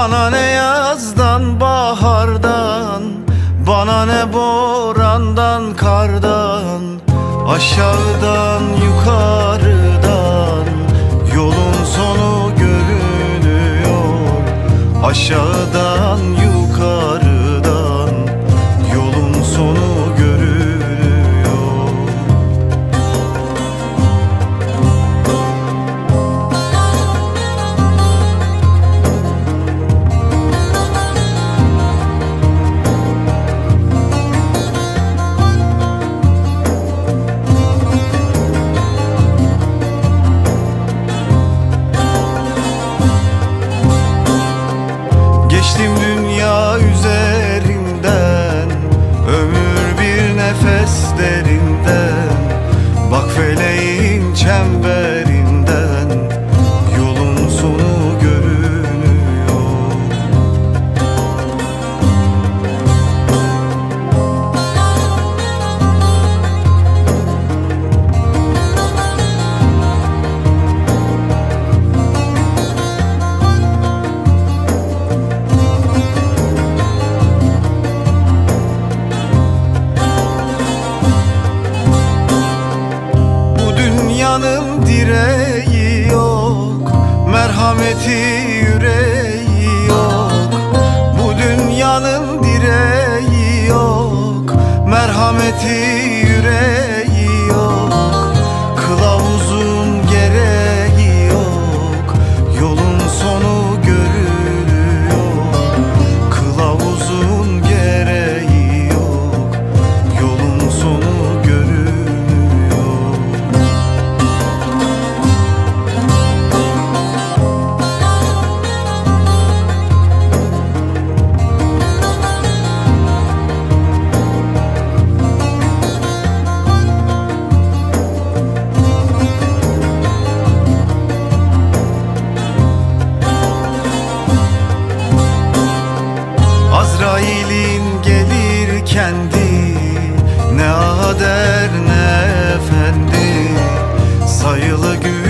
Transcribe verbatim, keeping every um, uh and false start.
Bana ne yazdan bahardan, bana ne borandan kardan, aşağıdan yukarıdan yolun sonu görünüyor. Aşağıdan yukarıdan yolun sonu görünüyor. Geçtim dünya üzerinden, ömür bir nefes derinden. Bak feleğin çemberinden yolun sonu görünüyor. Dünyanın direği yok, merhameti yüreği yok. Bu dünyanın direği yok, merhameti yüreği yok. Kılavuzun gereği yok, yolun sonu görülüyor. Kılavuzun gereği yok, yolun sonu görülüyor. Azrail'in gelir kendi, ne ağa der ne efendi, sayılı gün